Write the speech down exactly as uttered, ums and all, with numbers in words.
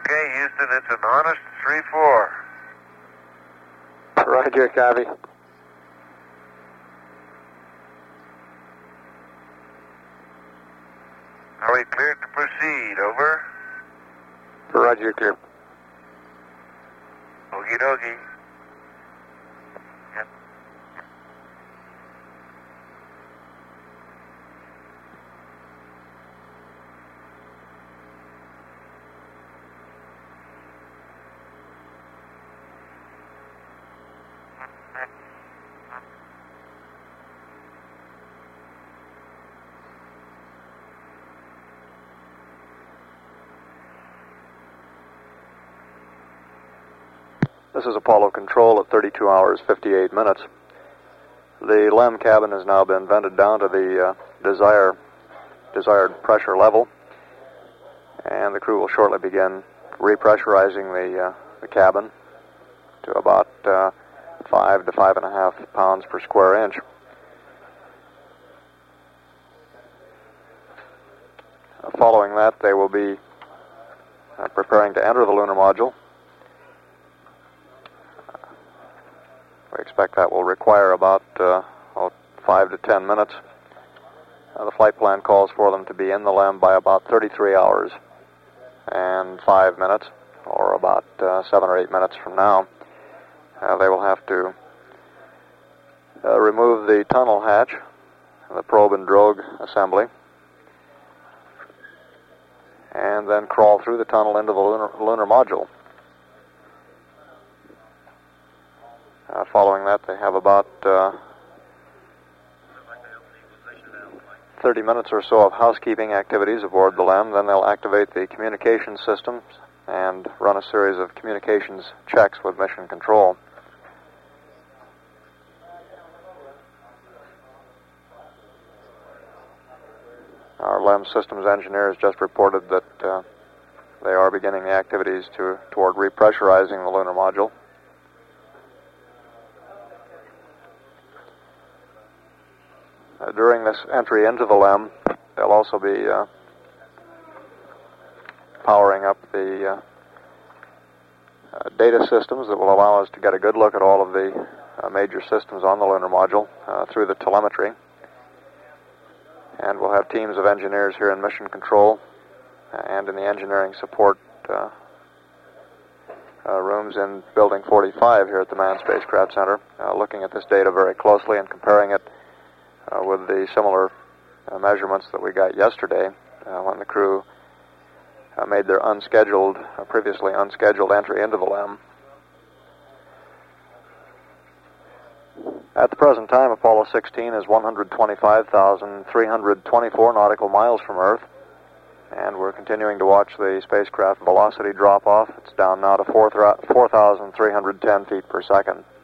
Okay, Houston, it's an honest three four. Roger, copy. Are we cleared to proceed? Over. Roger, clear. Okie dokie. Yep. This is Apollo Control at thirty-two hours, fifty-eight minutes. The LEM cabin has now been vented down to the uh, desire, desired pressure level, and the crew will shortly begin repressurizing the, uh, the cabin to about uh, five to five and a half pounds per square inch. Uh, following that, they will be uh, preparing to enter the lunar module. We expect that will require about uh, well, five to ten minutes. Uh, the flight plan calls for them to be in the LEM by about thirty-three hours and five minutes, or about uh, seven or eight minutes from now. Uh, they will have to uh, remove the tunnel hatch, the probe and drogue assembly, and then crawl through the tunnel into the lunar, lunar module. Uh, following that, they have about uh, thirty minutes or so of housekeeping activities aboard the LEM. Then they'll activate the communications systems and run a series of communications checks with Mission Control. Our LEM systems engineers just reported that uh, they are beginning the activities to, toward repressurizing the lunar module. Uh, during this entry into the LEM, they'll also be uh, powering up the uh, uh, data systems that will allow us to get a good look at all of the uh, major systems on the lunar module uh, through the telemetry. And we'll have teams of engineers here in Mission Control uh, and in the engineering support uh, uh, rooms in Building forty-five here at the Manned Spacecraft Center, uh, looking at this data very closely and comparing it Uh, with the similar uh, measurements that we got yesterday uh, when the crew uh, made their unscheduled, uh, previously unscheduled entry into the LEM. At the present time, Apollo sixteen is one hundred twenty-five thousand three hundred twenty-four nautical miles from Earth, and we're continuing to watch the spacecraft velocity drop off. It's down now to four thousand three hundred ten feet per second.